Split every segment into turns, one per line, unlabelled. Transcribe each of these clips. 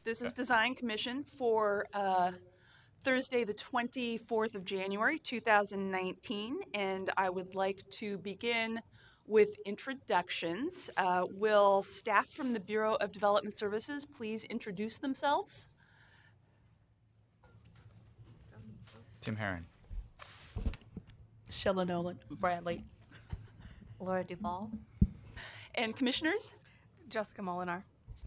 This is Design Commission for Thursday, the 24th of January, 2019, and I would like to begin with introductions. Will staff from the Bureau of Development Services please introduce themselves?
Tim Herron.
Sheila Nolan, Bradley.
Laura Duvall.
And commissioners?
Jessica Molinar.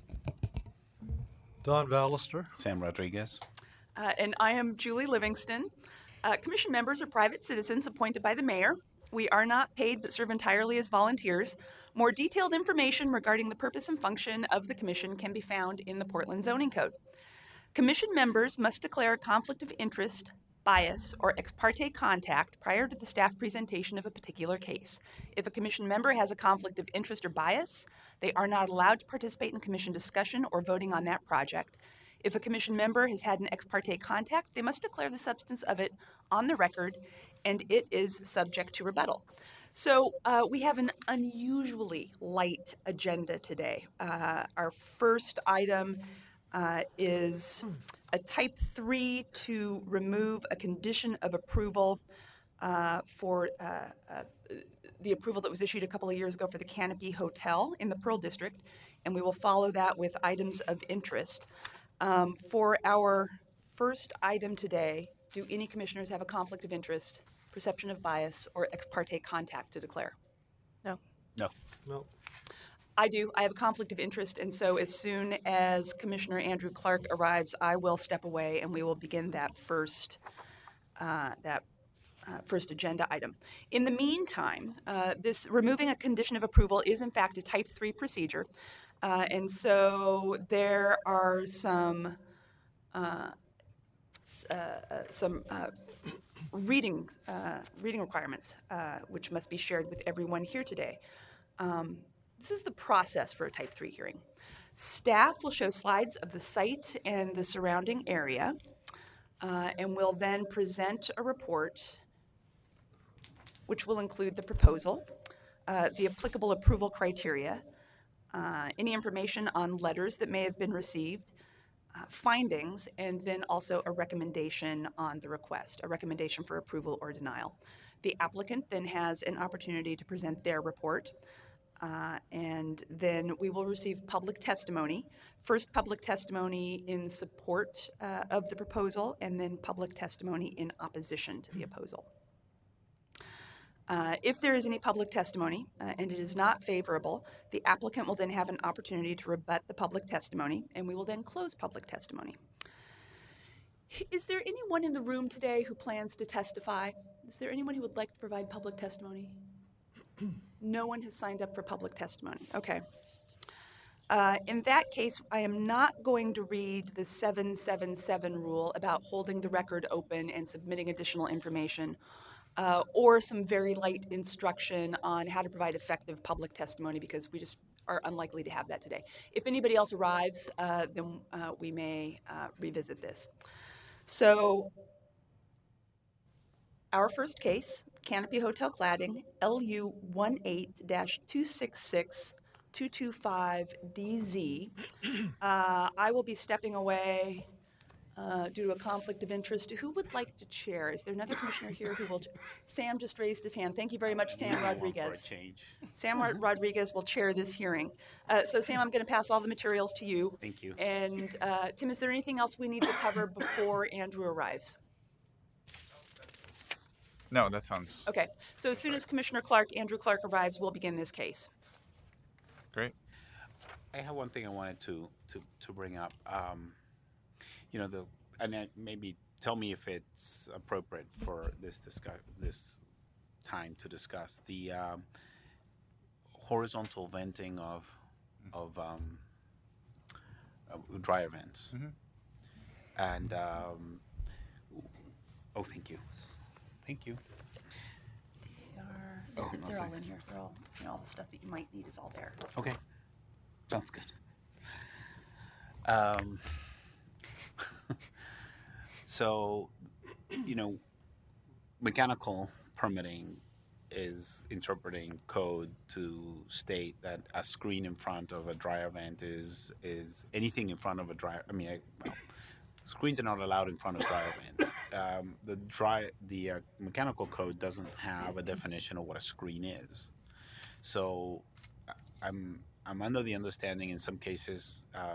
Don Vallister.
Sam Rodriguez.
And I am Julie Livingston. Commission members are private citizens appointed by the mayor. We are not paid but serve entirely as volunteers. More detailed information regarding the purpose and function of the commission can be found in the Portland Zoning Code. Commission members must declare a conflict of interest, bias, or ex parte contact prior to the staff presentation of a particular case. If a commission member has a conflict of interest or bias, they are not allowed to participate in commission discussion or voting on that project. If a commission member has had an ex parte contact, they must declare the substance of it on the record, and it is subject to rebuttal. So we have an unusually light agenda today. Our first item is a type 3 to remove a condition of approval for the approval that was issued a couple of years ago for the Canopy Hotel in the Pearl District, and we will follow that with items of interest. For our first item today, do any commissioners have a conflict of interest, perception of bias, or ex parte contact to declare?
No.
No.
No.
I do. I have a conflict of interest, and so as soon as Commissioner Andrew Clark arrives, I will step away and we will begin that first first agenda item. In the meantime, this removing a condition of approval is in fact a type 3 procedure. And so there are some reading requirements which must be shared with everyone here today. This is the process for a type 3 hearing. Staff will show slides of the site and the surrounding area, and will then present a report which will include the proposal, the applicable approval criteria, any information on letters that may have been received, findings, and then also a recommendation on the request, a recommendation for approval or denial. The applicant then has an opportunity to present their report, and then we will receive public testimony. First, public testimony in support of the proposal, and then public testimony in opposition to the proposal. If there is any public testimony and it is not favorable, the applicant will then have an opportunity to rebut the public testimony, and we will then close public testimony. Is there anyone in the room today who plans to testify? Is there anyone who would like to provide public testimony? No one has signed up for public testimony. Okay. In that case, I am not going to read the 777 rule about holding the record open and submitting additional information, or some very light instruction on how to provide effective public testimony, because we just are unlikely to have that today. If anybody else arrives, then we may revisit this. So our first case, Canopy Hotel Cladding, LU 18-266-225DZ. I will be stepping away due to a conflict of interest. Who would like to chair? Is there another commissioner here who will? Sam just raised his hand. Thank you very much, Sam Rodriguez. Sam Rodriguez will chair this hearing. So Sam, I'm going to pass all the materials to you.
Thank you.
And Tim, is there anything else we need to cover before Andrew arrives?
No, that sounds
Okay. So as soon as Commissioner Clark, Andrew Clark arrives, we'll begin this case.
great.
I have one thing I wanted to bring up. You know, maybe tell me if it's appropriate for this time to discuss the horizontal venting of dryer vents.
Mm-hmm.
And oh, thank you. Thank you.
They're all in here. They're all, all the stuff that you might need is all there.
Okay, sounds good. So, you know, mechanical permitting is interpreting code to state that a screen in front of a dryer vent is anything in front of a dryer. I mean, well, screens are not allowed in front of dryer vents. The mechanical code doesn't have a definition of what a screen is. So I'm under the understanding in some cases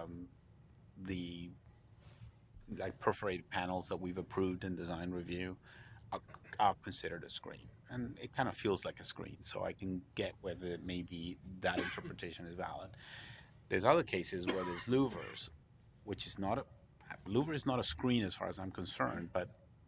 the like perforated panels that we've approved in design review are considered a screen, and it kind of feels like a screen. So I can get whether maybe that interpretation is valid. There's other cases where there's louvers, which is not a louver is not a screen as far as I'm concerned, but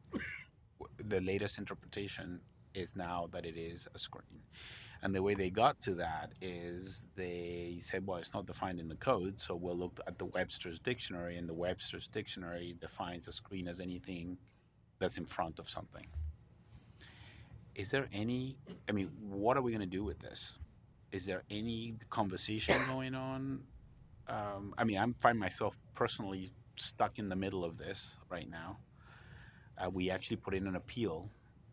the latest interpretation is now that it is a screen. And the way they got to that is they said, well, it's not defined in the code, so we'll look at the Webster's dictionary, and the Webster's dictionary defines a screen as anything that's in front of something. Is there any, I mean, what are we going to do with this? Is there any conversation going on? I mean, I find myself personally stuck in the middle of this right now. We actually put in an appeal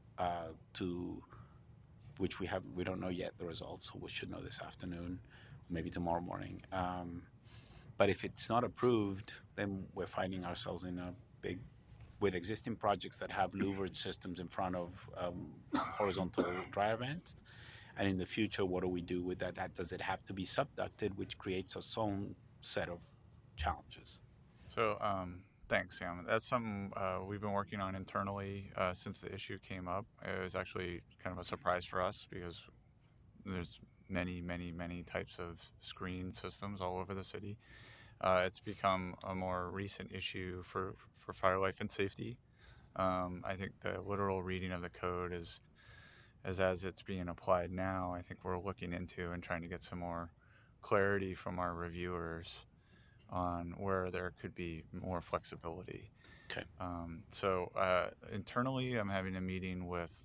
to which we don't know yet the results, so we should know this afternoon, maybe tomorrow morning. But if it's not approved, then we're finding ourselves in a big, with existing projects that have louvered systems in front of horizontal dryer vents. And in the future, what do we do with that? Does it have to be subducted, which creates its own set of challenges?
So thanks, Sam. That's something we've been working on internally since the issue came up. It was actually kind of a surprise for us because there's many types of screen systems all over the city. It's become a more recent issue for fire life and safety. I think the literal reading of the code is as it's being applied now. I think we're looking into and trying to get some more clarity from our reviewers on where there could be more flexibility.
Okay.
So internally, I'm having a meeting with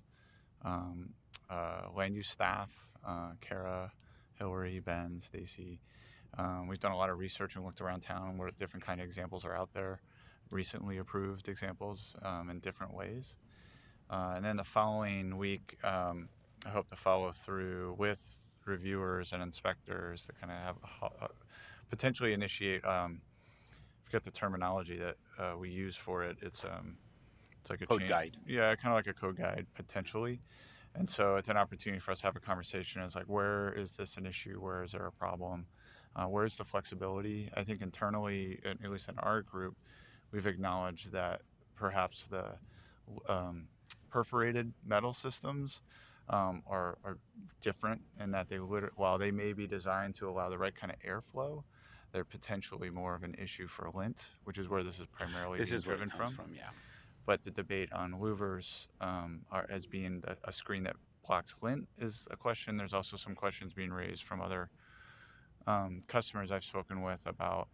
land use staff, Kara, Hillary, Ben, Stacy. We've done a lot of research and looked around town where different kind of examples are out there, recently approved examples in different ways. And then the following week, I hope to follow through with reviewers and inspectors to kind of have potentially initiate. I forget the terminology that we use for it. It's like a
Code guide.
Yeah, kind of like a code guide potentially. And so it's an opportunity for us to have a conversation. It's like, where is this an issue? Where is there a problem? Where's the flexibility? I think internally, at least in our group, we've acknowledged that perhaps the perforated metal systems are different in that while they may be designed to allow the right kind of airflow, they're potentially more of an issue for lint, which is where this is primarily being driven from.
Yeah.
But the debate on louvers as being a screen that blocks lint is a question. There's also some questions being raised from other customers I've spoken with about,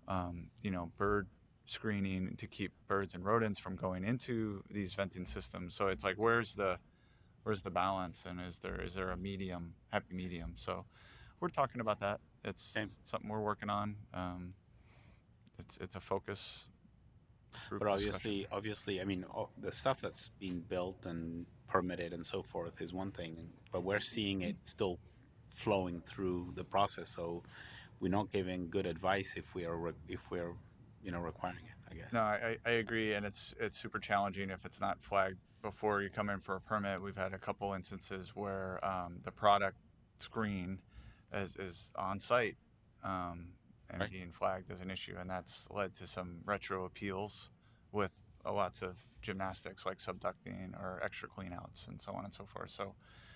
bird screening to keep birds and rodents from going into these venting systems. So it's like, where's the balance, and is there a happy medium? So we're talking about that. It's something we're working on. It's a focus group.
But obviously, I mean, the stuff that's being built and permitted and so forth is one thing, but we're seeing it still flowing through the process. So we're not giving good advice if we're requiring it, I guess.
No, I agree, and it's super challenging if it's not flagged before you come in for a permit. We've had a couple instances where the product screen is on site and
right.
being flagged as an issue, and that's led to some retro appeals with lots of gymnastics like subducting or extra cleanouts and so on and so forth. So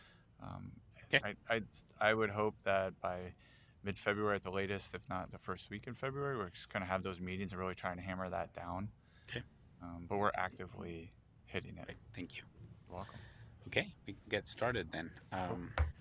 I would hope that by mid-February at the latest, if not the first week in February, we're just going to have those meetings and really trying to hammer that down.
Okay.
But we're actively hitting it.
Right. Thank you.
You're welcome.
Okay, we can get started then.